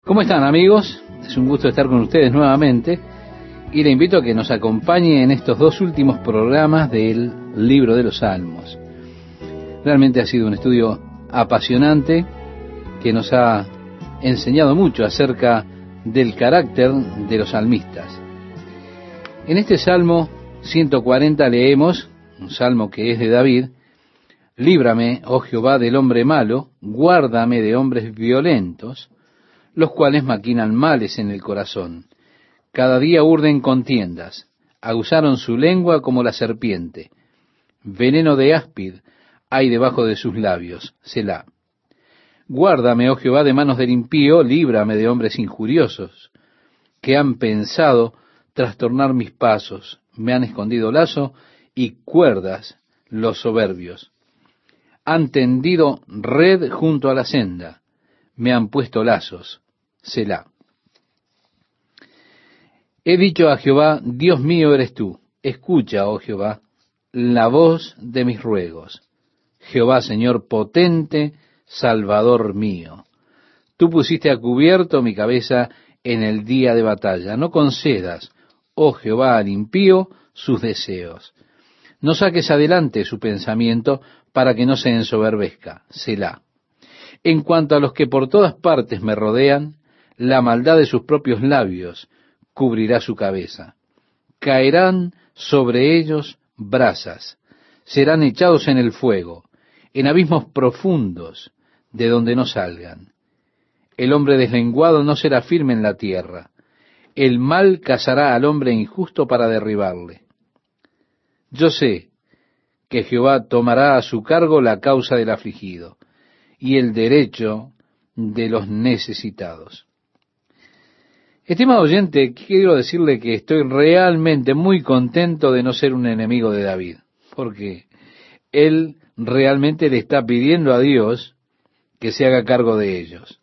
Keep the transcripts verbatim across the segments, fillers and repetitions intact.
¿Cómo están, amigos? Es un gusto estar con ustedes nuevamente y le invito a que nos acompañe en estos dos últimos programas del libro de los Salmos. Realmente ha sido un estudio apasionante que nos ha enseñado mucho acerca del carácter de los salmistas. En este Salmo ciento cuarenta leemos, un salmo que es de David: líbrame, oh Jehová, del hombre malo, guárdame de hombres violentos, los cuales maquinan males en el corazón. Cada día urden contiendas, aguzaron su lengua como la serpiente. Veneno de áspid hay debajo de sus labios. Selah. Guárdame, oh Jehová, de manos del impío, líbrame de hombres injuriosos, que han pensado trastornar mis pasos, me han escondido lazo y cuerdas los soberbios. Han tendido red junto a la senda, me han puesto lazos. Selah. He dicho a Jehová: Dios mío eres tú. Escucha, oh Jehová, la voz de mis ruegos. Jehová, Señor potente, Salvador mío. Tú pusiste a cubierto mi cabeza en el día de batalla. No concedas, oh Jehová, al impío sus deseos. No saques adelante su pensamiento para que no se ensoberbezca. Selah. En cuanto a los que por todas partes me rodean, la maldad de sus propios labios cubrirá su cabeza. Caerán sobre ellos brasas, serán echados en el fuego, en abismos profundos, de donde no salgan. El hombre deslenguado no será firme en la tierra. El mal cazará al hombre injusto para derribarle. Yo sé que Jehová tomará a su cargo la causa del afligido y el derecho de los necesitados. Estimado oyente, quiero decirle que estoy realmente muy contento de no ser un enemigo de David, porque él realmente le está pidiendo a Dios que se haga cargo de ellos.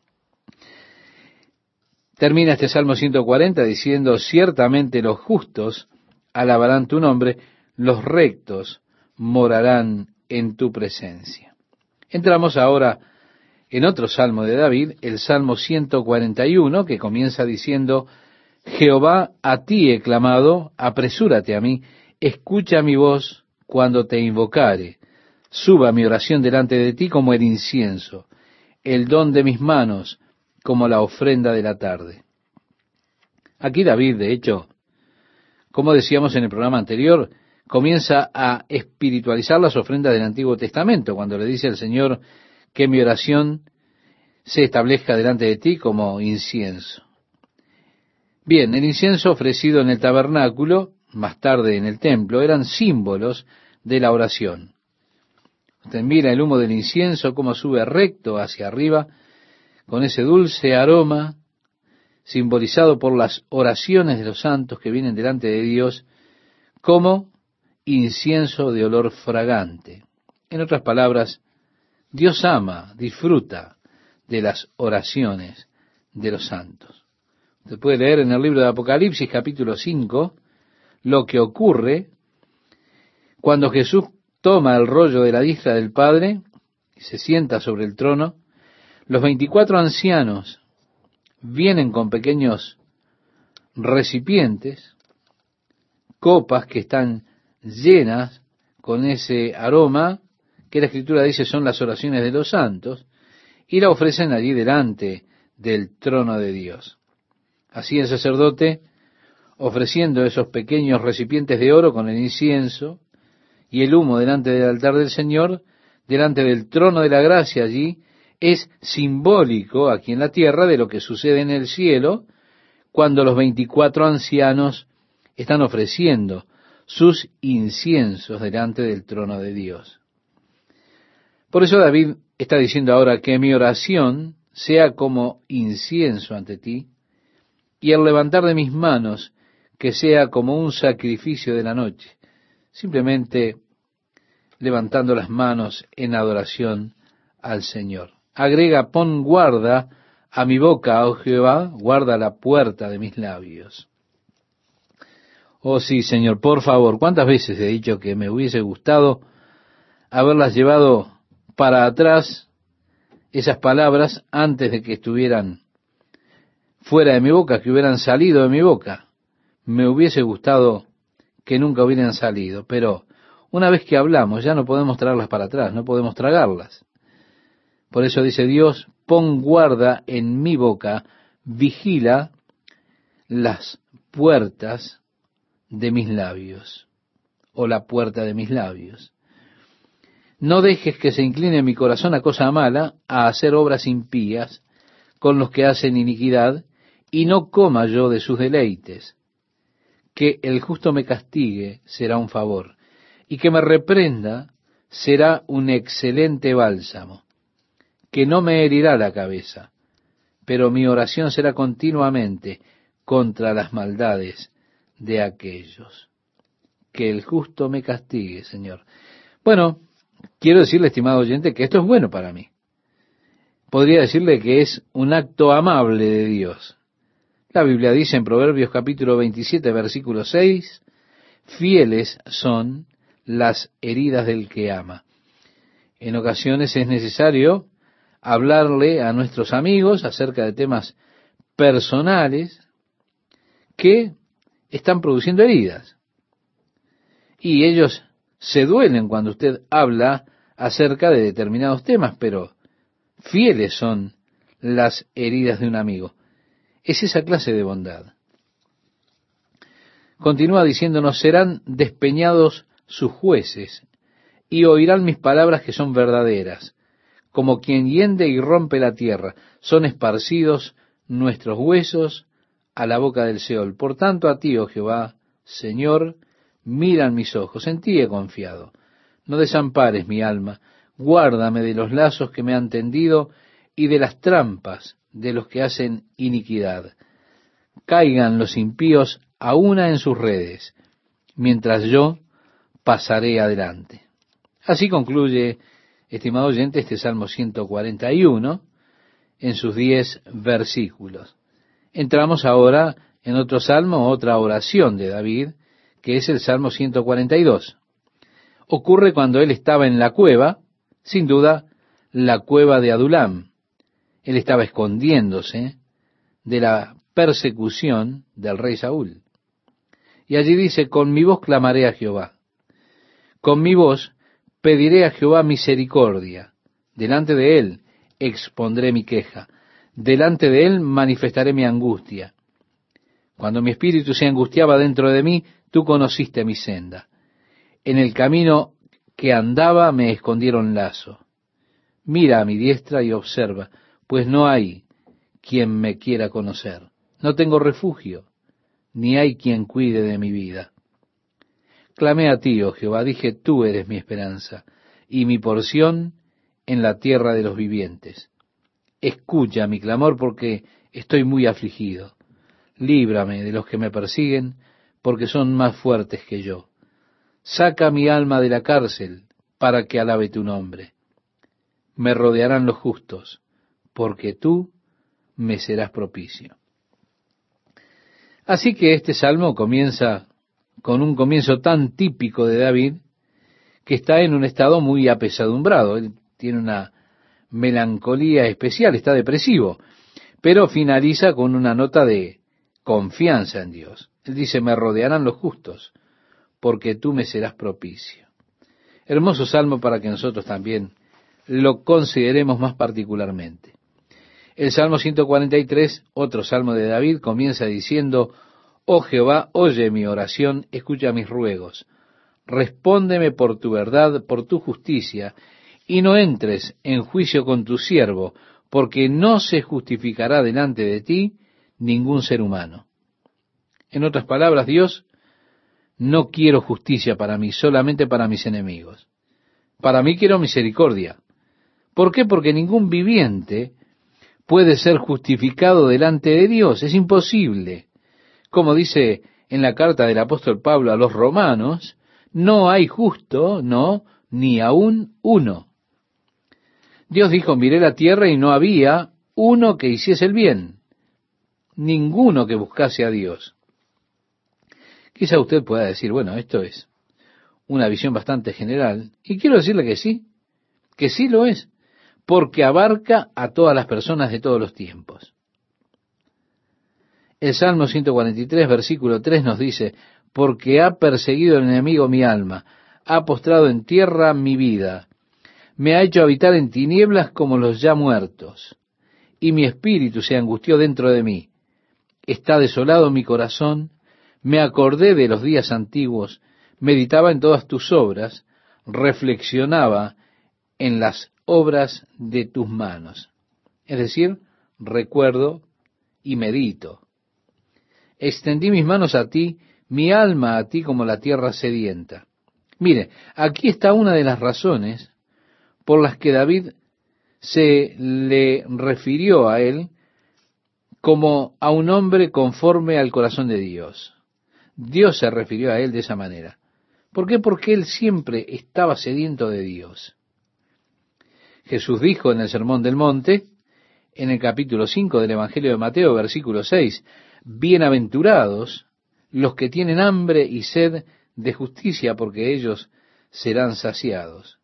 Termina este Salmo ciento cuarenta diciendo: ciertamente los justos alabarán tu nombre, los rectos morarán en tu presencia. Entramos ahora en otro salmo de David, el Salmo ciento cuarenta y uno, que comienza diciendo: Jehová, a ti he clamado, apresúrate a mí, escucha mi voz cuando te invocare. Suba mi oración delante de ti como el incienso, el don de mis manos como la ofrenda de la tarde. Aquí David, de hecho, como decíamos en el programa anterior, comienza a espiritualizar las ofrendas del Antiguo Testamento, cuando le dice al Señor que mi oración se establezca delante de ti como incienso. Bien, el incienso ofrecido en el tabernáculo, más tarde en el templo, eran símbolos de la oración. Usted mira el humo del incienso, cómo sube recto hacia arriba, con ese dulce aroma, simbolizado por las oraciones de los santos que vienen delante de Dios, como incienso de olor fragante. En otras palabras, Dios ama, disfruta de las oraciones de los santos. Usted puede leer en el libro de Apocalipsis, capítulo cinco, lo que ocurre cuando Jesús toma el rollo de la diestra del Padre y se sienta sobre el trono. Los veinticuatro ancianos vienen con pequeños recipientes, copas que están llenas con ese aroma que la Escritura dice son las oraciones de los santos, y la ofrecen allí delante del trono de Dios. Así el sacerdote, ofreciendo esos pequeños recipientes de oro con el incienso y el humo delante del altar del Señor, delante del trono de la gracia allí, es simbólico aquí en la tierra de lo que sucede en el cielo cuando los veinticuatro ancianos están ofreciendo sus inciensos delante del trono de Dios. Por eso David está diciendo ahora que mi oración sea como incienso ante ti, y el levantar de mis manos que sea como un sacrificio de la noche, simplemente levantando las manos en adoración al Señor. Agrega: pon guarda a mi boca, oh Jehová, guarda la puerta de mis labios. Oh sí, Señor, por favor, ¿cuántas veces he dicho que me hubiese gustado haberlas llevado para atrás, esas palabras, antes de que estuvieran fuera de mi boca, que hubieran salido de mi boca. Me hubiese gustado que nunca hubieran salido, pero una vez que hablamos ya no podemos traerlas para atrás, no podemos tragarlas. Por eso dice Dios, pon guarda en mi boca, vigila las puertas de mis labios, o la puerta de mis labios. No dejes que se incline mi corazón a cosa mala, a hacer obras impías con los que hacen iniquidad, y no coma yo de sus deleites. Que el justo me castigue será un favor, y que me reprenda será un excelente bálsamo. Que no me herirá la cabeza, pero mi oración será continuamente contra las maldades de aquellos. Que el justo me castigue, Señor. Bueno, quiero decirle, estimado oyente, que esto es bueno para mí. Podría decirle que es un acto amable de Dios. La Biblia dice en Proverbios capítulo veintisiete, versículo seis, fieles son las heridas del que ama. En ocasiones es necesario hablarle a nuestros amigos acerca de temas personales que están produciendo heridas. Y ellos se duelen cuando usted habla acerca de determinados temas, pero fieles son las heridas de un amigo. Es esa clase de bondad. Continúa diciéndonos, serán despeñados sus jueces y oirán mis palabras que son verdaderas. Como quien hiende y rompe la tierra, son esparcidos nuestros huesos a la boca del Seol. Por tanto, a ti, oh Jehová, Señor, miran mis ojos, en ti he confiado. No desampares mi alma, guárdame de los lazos que me han tendido y de las trampas de los que hacen iniquidad. Caigan los impíos a una en sus redes, mientras yo pasaré adelante. Así concluye, estimado oyente, este Salmo ciento cuarenta y uno en sus diez versículos. Entramos ahora en otro salmo, otra oración de David, que es el Salmo ciento cuarenta y dos. Ocurre cuando él estaba en la cueva, sin duda, la cueva de Adulam. Él estaba escondiéndose de la persecución del rey Saúl. Y allí dice, con mi voz clamaré a Jehová. Con mi voz pediré a Jehová misericordia. Delante de él expondré mi queja. Delante de él manifestaré mi angustia. Cuando mi espíritu se angustiaba dentro de mí, tú conociste mi senda. En el camino que andaba me escondieron lazo. Mira a mi diestra y observa, pues no hay quien me quiera conocer. No tengo refugio, ni hay quien cuide de mi vida. Clamé a ti, oh Jehová, dije, tú eres mi esperanza, y mi porción en la tierra de los vivientes. Escucha mi clamor, porque estoy muy afligido. Líbrame de los que me persiguen, porque son más fuertes que yo. Saca mi alma de la cárcel, para que alabe tu nombre. Me rodearán los justos, porque tú me serás propicio. Así que este salmo comienza con un comienzo tan típico de David, que está en un estado muy apesadumbrado. Él tiene una melancolía especial, está depresivo, pero finaliza con una nota de confianza en Dios. Él dice, me rodearán los justos, porque tú me serás propicio. Hermoso salmo para que nosotros también lo consideremos más particularmente. El Salmo ciento cuarenta y tres, otro salmo de David, comienza diciendo, oh Jehová, oye mi oración, escucha mis ruegos, respóndeme por tu verdad, por tu justicia, y no entres en juicio con tu siervo, porque no se justificará delante de ti ningún ser humano. En otras palabras, Dios, no quiero justicia para mí, solamente para mis enemigos. Para mí quiero misericordia. ¿Por qué? Porque ningún viviente puede ser justificado delante de Dios. Es imposible. Como dice en la carta del apóstol Pablo a los romanos, no hay justo, no, ni aún uno. Dios dijo, miré la tierra y no había uno que hiciese el bien, ninguno que buscase a Dios. Quizá usted pueda decir, bueno, esto es una visión bastante general, y quiero decirle que sí, que sí lo es, porque abarca a todas las personas de todos los tiempos. El Salmo ciento cuarenta y tres, versículo tres nos dice, porque ha perseguido el enemigo mi alma, ha postrado en tierra mi vida, me ha hecho habitar en tinieblas como los ya muertos, y mi espíritu se angustió dentro de mí. Está desolado mi corazón, me acordé de los días antiguos, meditaba en todas tus obras, reflexionaba en las obras de tus manos. Es decir, recuerdo y medito. Extendí mis manos a ti, mi alma a ti como la tierra sedienta. Mire, aquí está una de las razones por las que David se le refirió a él como a un hombre conforme al corazón de Dios. Dios se refirió a él de esa manera. ¿Por qué? Porque él siempre estaba sediento de Dios. Jesús dijo en el Sermón del Monte, en el capítulo cinco del Evangelio de Mateo, versículo seis, bienaventurados los que tienen hambre y sed de justicia, porque ellos serán saciados.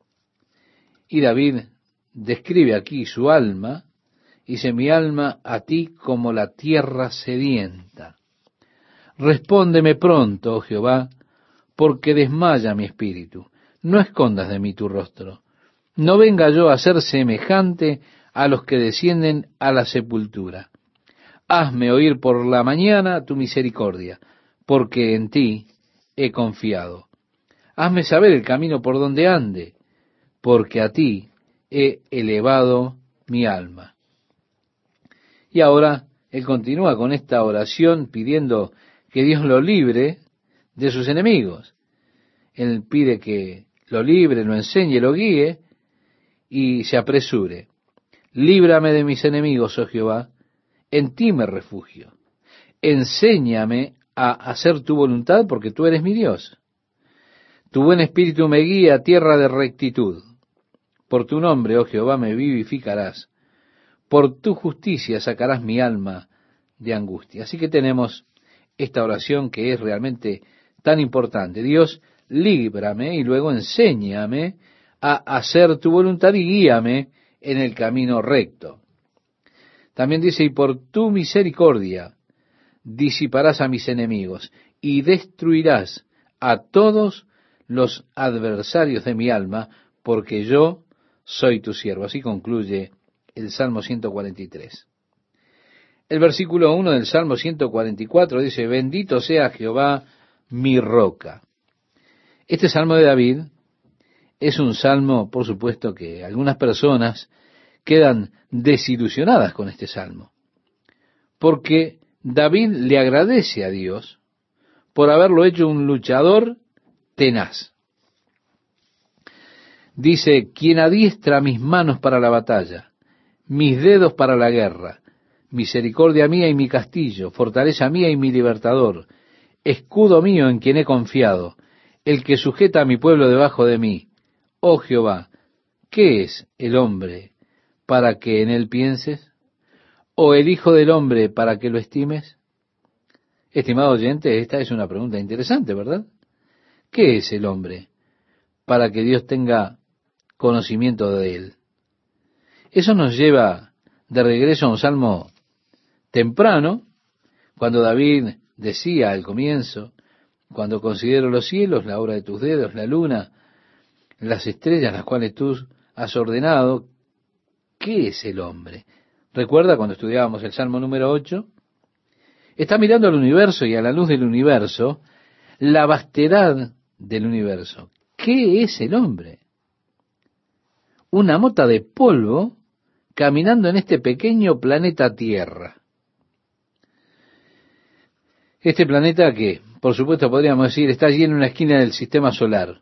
Y David describe aquí su alma, dice, mi alma a ti como la tierra sedienta. Respóndeme pronto, oh Jehová, porque desmaya mi espíritu. No escondas de mí tu rostro. No venga yo a ser semejante a los que descienden a la sepultura. Hazme oír por la mañana tu misericordia, porque en ti he confiado. Hazme saber el camino por donde ande, porque a ti he elevado mi alma. Y ahora él continúa con esta oración pidiendo que Dios lo libre de sus enemigos. Él pide que lo libre, lo enseñe, lo guíe y se apresure. Líbrame de mis enemigos, oh Jehová, en ti me refugio. Enséñame a hacer tu voluntad, porque tú eres mi Dios. Tu buen espíritu me guía a tierra de rectitud. Por tu nombre, oh Jehová, me vivificarás. Por tu justicia sacarás mi alma de angustia. Así que tenemos esta oración que es realmente tan importante. Dios, líbrame y luego enséñame a hacer tu voluntad y guíame en el camino recto. También dice, y por tu misericordia disiparás a mis enemigos y destruirás a todos los adversarios de mi alma, porque yo soy tu siervo. Así concluye el Salmo ciento cuarenta y tres. El versículo uno del Salmo ciento cuarenta y cuatro dice, bendito sea Jehová mi roca. Este Salmo de David es un salmo, por supuesto, que algunas personas quedan desilusionadas con este salmo, porque David le agradece a Dios por haberlo hecho un luchador tenaz. Dice, quien adiestra mis manos para la batalla, mis dedos para la guerra, misericordia mía y mi castillo, fortaleza mía y mi libertador, escudo mío en quien he confiado, el que sujeta a mi pueblo debajo de mí. Oh Jehová, ¿qué es el hombre para que en él pienses? ¿O el hijo del hombre para que lo estimes? Estimado oyente, esta es una pregunta interesante, ¿verdad? ¿Qué es el hombre para que Dios tenga conocimiento de él? Eso nos lleva de regreso a un salmo temprano, cuando David decía al comienzo, cuando considero los cielos, la obra de tus dedos, la luna, las estrellas, las cuales tú has ordenado, ¿qué es el hombre? ¿Recuerda cuando estudiábamos el Salmo número ocho? Está mirando al universo y a la luz del universo, la vastedad del universo. ¿Qué es el hombre? Una mota de polvo caminando en este pequeño planeta Tierra. Este planeta que, por supuesto, podríamos decir, está allí en una esquina del sistema solar.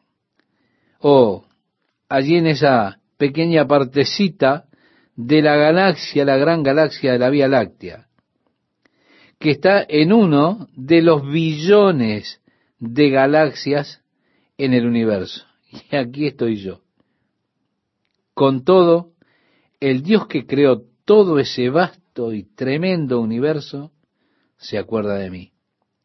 O allí en esa pequeña partecita de la galaxia, la gran galaxia de la Vía Láctea, que está en uno de los billones de galaxias en el universo. Y aquí estoy yo. Con todo, el Dios que creó todo ese vasto y tremendo universo se acuerda de mí.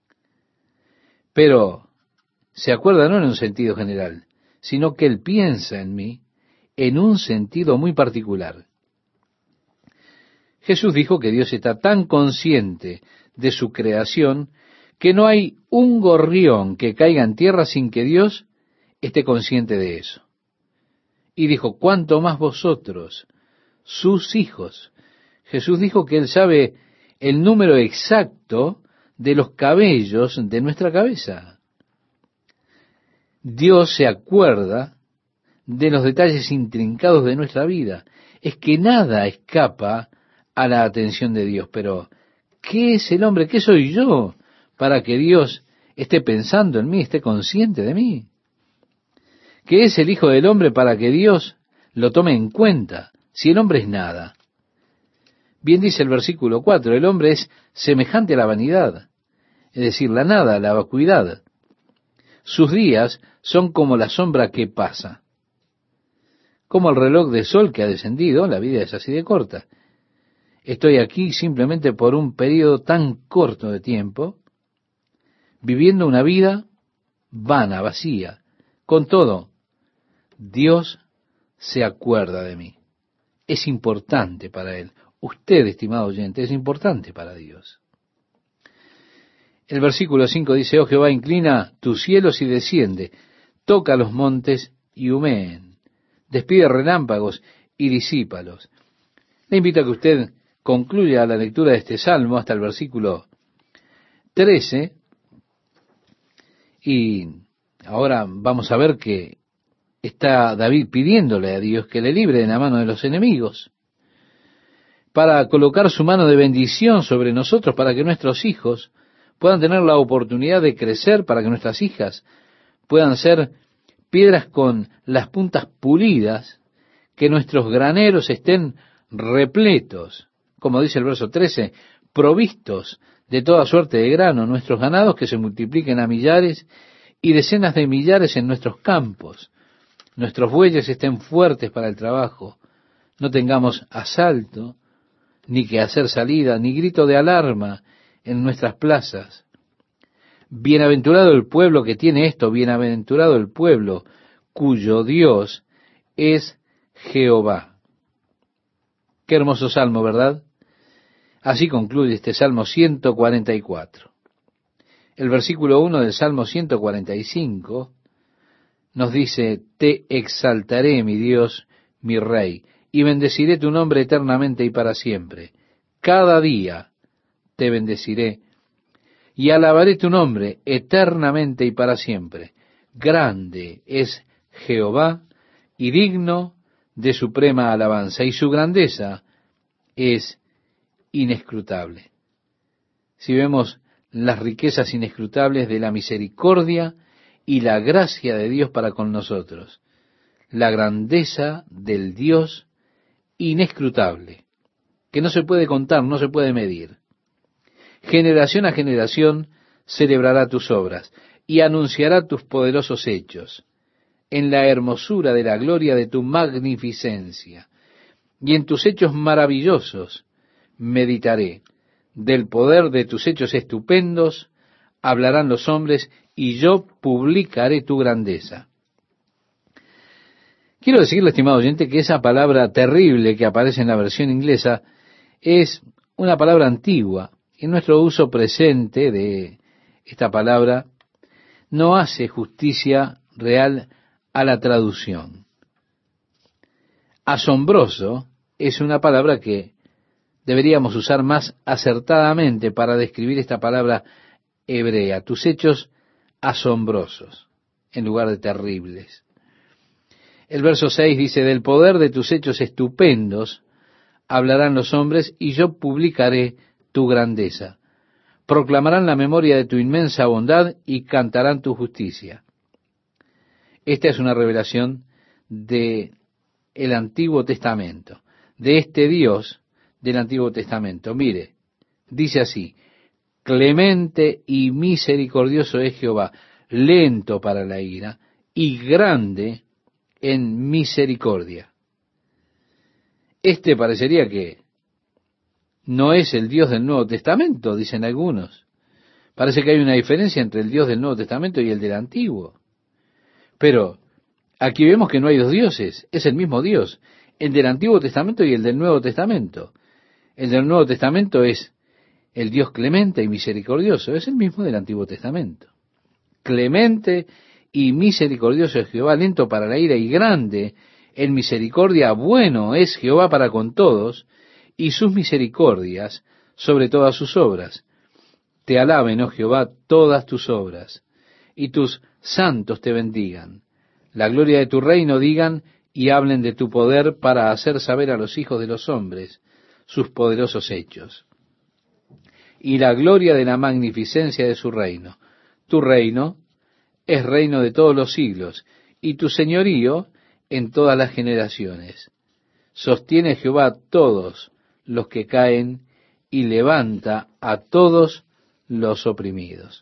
Pero se acuerda no en un sentido general, sino que Él piensa en mí en un sentido muy particular. Jesús dijo que Dios está tan consciente de su creación que no hay un gorrión que caiga en tierra sin que Dios esté consciente de eso. Y dijo, ¿cuánto más vosotros, sus hijos? Jesús dijo que Él sabe el número exacto de los cabellos de nuestra cabeza. Dios se acuerda de los detalles intrincados de nuestra vida. Es que nada escapa a la atención de Dios. Pero, ¿qué es el hombre? ¿Qué soy yo para que Dios esté pensando en mí, esté consciente de mí? ¿Qué es el Hijo del Hombre para que Dios lo tome en cuenta? Si el hombre es nada. Bien dice el versículo cuatro, el hombre es semejante a la vanidad, es decir, la nada, la vacuidad. Sus días son como la sombra que pasa. Como el reloj de sol que ha descendido, la vida es así de corta. Estoy aquí simplemente por un periodo tan corto de tiempo, viviendo una vida vana, vacía. Con todo, Dios se acuerda de mí. Es importante para Él. Usted, estimado oyente, es importante para Dios. El versículo cinco dice, oh Jehová, inclina tus cielos y desciende, toca los montes y humeen, despide relámpagos y disípalos. Le invito a que usted concluya la lectura de este salmo hasta el versículo trece, y ahora vamos a ver que está David pidiéndole a Dios que le libre de la mano de los enemigos, para colocar su mano de bendición sobre nosotros, para que nuestros hijos puedan tener la oportunidad de crecer, para que nuestras hijas puedan ser piedras con las puntas pulidas, que nuestros graneros estén repletos, como dice el verso trece, provistos de toda suerte de grano, nuestros ganados que se multipliquen a millares y decenas de millares en nuestros campos, nuestros bueyes estén fuertes para el trabajo, no tengamos asalto, ni que hacer salida, ni grito de alarma en nuestras plazas. Bienaventurado el pueblo que tiene esto, bienaventurado el pueblo cuyo Dios es Jehová. Qué hermoso salmo, ¿verdad? Así concluye este Salmo ciento cuarenta y cuatro. El versículo uno del Salmo ciento cuarenta y cinco nos dice, te exaltaré, mi Dios, mi Rey, y bendeciré tu nombre eternamente y para siempre. Cada día te bendeciré y alabaré tu nombre eternamente y para siempre. Grande es Jehová y digno de suprema alabanza, y su grandeza es inescrutable. Si vemos las riquezas inescrutables de la misericordia y la gracia de Dios para con nosotros, la grandeza del Dios inescrutable, que no se puede contar, no se puede medir. Generación a generación celebrará tus obras y anunciará tus poderosos hechos en la hermosura de la gloria de tu magnificencia. Y en tus hechos maravillosos meditaré. Del poder de tus hechos estupendos hablarán los hombres, y yo publicaré tu grandeza. Quiero decirle, estimado oyente, que esa palabra terrible que aparece en la versión inglesa es una palabra antigua. En nuestro uso presente de esta palabra no hace justicia real a la traducción. Asombroso es una palabra que deberíamos usar más acertadamente para describir esta palabra hebrea, tus hechos asombrosos, en lugar de terribles. El verso seis dice, del poder de tus hechos estupendos hablarán los hombres, y yo publicaré tu grandeza. Proclamarán la memoria de tu inmensa bondad y cantarán tu justicia. Esta es una revelación de el Antiguo Testamento, de este Dios del Antiguo Testamento. Mire, dice así, clemente y misericordioso es Jehová, lento para la ira y grande en misericordia. Este parecería que no es el Dios del Nuevo Testamento, dicen algunos. Parece que hay una diferencia entre el Dios del Nuevo Testamento y el del Antiguo. Pero aquí vemos que no hay dos dioses, es el mismo Dios, el del Antiguo Testamento y el del Nuevo Testamento. El del Nuevo Testamento es el Dios clemente y misericordioso, es el mismo del Antiguo Testamento. Clemente y misericordioso es Jehová, lento para la ira y grande en misericordia, bueno es Jehová para con todos, y sus misericordias sobre todas sus obras. Te alaben, oh Jehová, todas tus obras, y tus santos te bendigan. La gloria de tu reino digan y hablen de tu poder para hacer saber a los hijos de los hombres sus poderosos hechos. Y la gloria de la magnificencia de su reino. Tu reino es reino de todos los siglos, y tu señorío en todas las generaciones. Sostiene Jehová a todos los que caen y levanta a todos los oprimidos.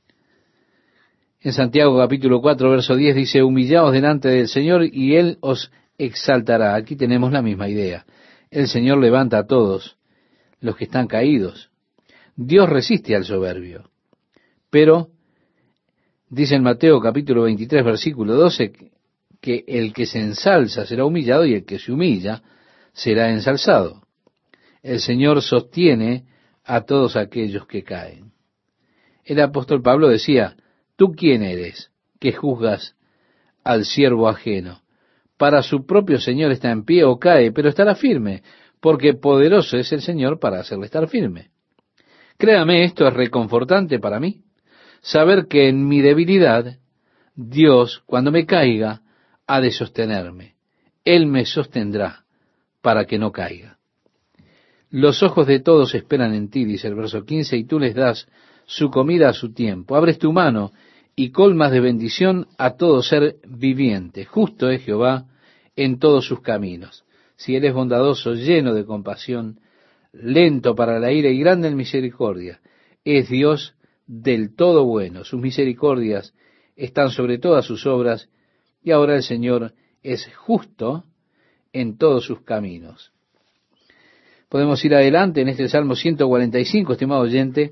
En Santiago capítulo cuatro, verso diez dice, humillaos delante del Señor y Él os exaltará. Aquí tenemos la misma idea. El Señor levanta a todos los que están caídos. Dios resiste al soberbio. Pero, dice en Mateo capítulo veintitrés, versículo doce, que el que se ensalza será humillado y el que se humilla será ensalzado. El Señor sostiene a todos aquellos que caen. El apóstol Pablo decía, ¿tú quién eres que juzgas al siervo ajeno? Para su propio Señor está en pie o cae, pero estará firme, porque poderoso es el Señor para hacerle estar firme. Créame, esto es reconfortante para mí, saber que en mi debilidad, Dios, cuando me caiga, ha de sostenerme. Él me sostendrá para que no caiga. Los ojos de todos esperan en ti, dice el verso quince, y tú les das su comida a su tiempo. Abres tu mano y colmas de bendición a todo ser viviente. Justo es Jehová en todos sus caminos. Si Él es bondadoso, lleno de compasión, lento para la ira y grande en misericordia, es Dios del todo bueno. Sus misericordias están sobre todas sus obras, y ahora el Señor es justo en todos sus caminos. Podemos ir adelante en este Salmo ciento cuarenta y cinco, estimado oyente,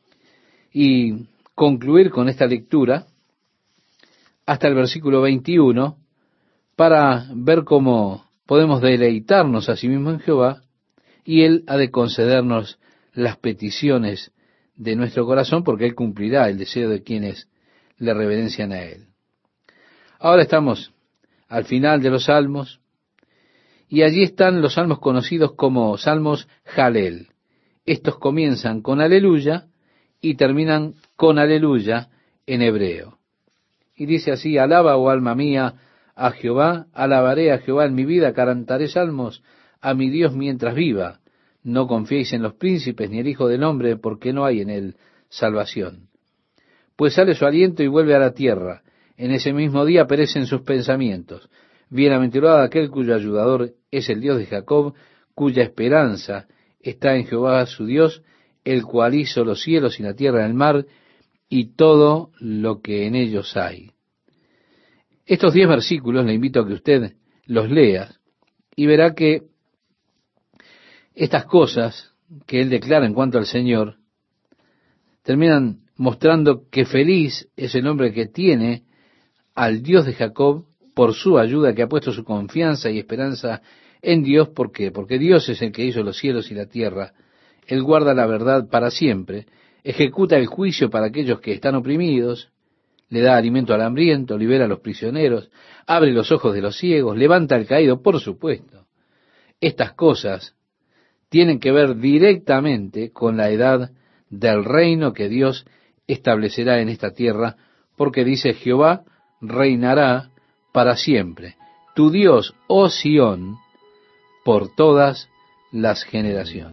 y concluir con esta lectura hasta el versículo veintiuno para ver cómo podemos deleitarnos a sí mismo en Jehová y Él ha de concedernos las peticiones de nuestro corazón porque Él cumplirá el deseo de quienes le reverencian a Él. Ahora estamos al final de los salmos y allí están los salmos conocidos como salmos Jalel. Estos comienzan con aleluya y terminan con aleluya en hebreo. Y dice así, alaba, oh alma mía, a Jehová, alabaré a Jehová en mi vida, cantaré salmos a mi Dios mientras viva. No confiéis en los príncipes ni el Hijo del Hombre, porque no hay en él salvación. Pues sale su aliento y vuelve a la tierra. En ese mismo día perecen sus pensamientos. Bienaventurado aquel cuyo ayudador es el Dios de Jacob, cuya esperanza está en Jehová su Dios, el cual hizo los cielos y la tierra y el mar, y todo lo que en ellos hay. Estos diez versículos le invito a que usted los lea, y verá que estas cosas que él declara en cuanto al Señor, terminan mostrando que feliz es el hombre que tiene al Dios de Jacob por su ayuda, que ha puesto su confianza y esperanza en Dios. ¿Por qué? Porque Dios es el que hizo los cielos y la tierra. Él guarda la verdad para siempre, ejecuta el juicio para aquellos que están oprimidos, le da alimento al hambriento, libera a los prisioneros, abre los ojos de los ciegos, levanta al caído, por supuesto. Estas cosas tienen que ver directamente con la edad del reino que Dios establecerá en esta tierra, porque dice Jehová reinará para siempre. Tu Dios, oh Sión, por todas las generaciones.